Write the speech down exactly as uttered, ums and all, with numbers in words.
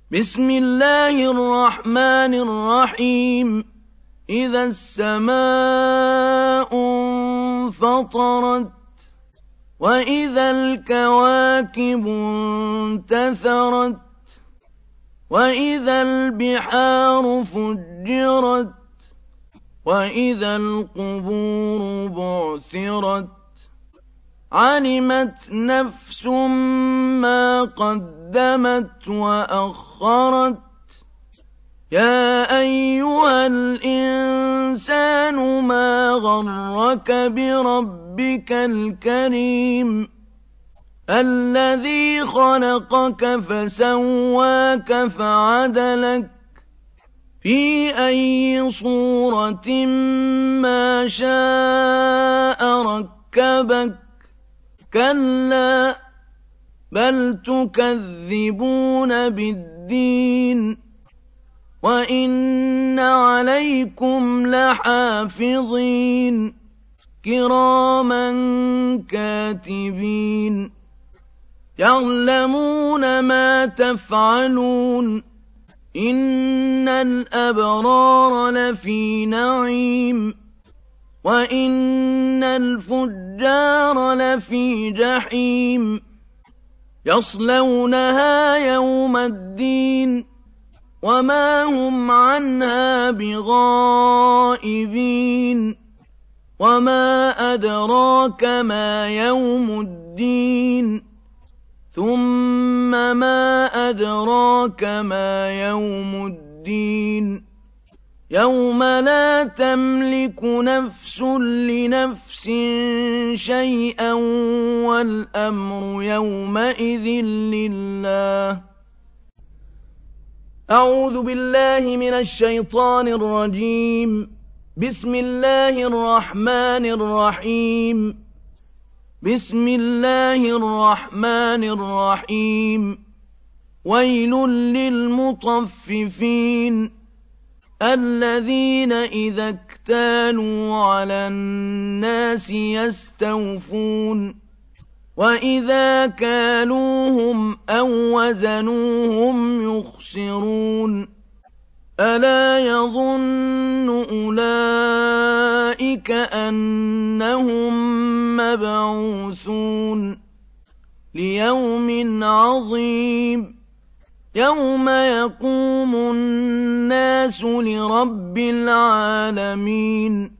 بسم الله الرحمن الرحيم إذا السماء انفطرت وإذا الكواكب انتثرت وإذا البحار فجرت وإذا القبور بعثرت علمت نفس ما قدمت وأخرت يا أيها الإنسان ما غرك بربك الكريم الذي خلقك فسواك فعدلك في أي صورة ما شاء ركبك كلا بل تكذبون بالدين وإن عليكم لحافظين كراما كاتبين يعلمون ما تفعلون إن الأبرار لفي نعيم وإن الفجار لفي جحيم يصلونها يوم الدين وما هم عنها بغائبين وما أدراك ما يوم الدين ثم ما أدراك ما يوم الدين يوم لا تملك نفس لنفس شيئا والأمر يومئذ لله. أعوذ بالله من الشيطان الرجيم. بسم الله الرحمن الرحيم. بسم الله الرحمن الرحيم. ويل للمطففين الذين إذا اكتالوا على الناس يستوفون وإذا كالوهم أو وزنوهم يخسرون ألا يظن أولئك أنهم مبعوثون ليوم عظيم يوم يقوم الناس لرب العالمين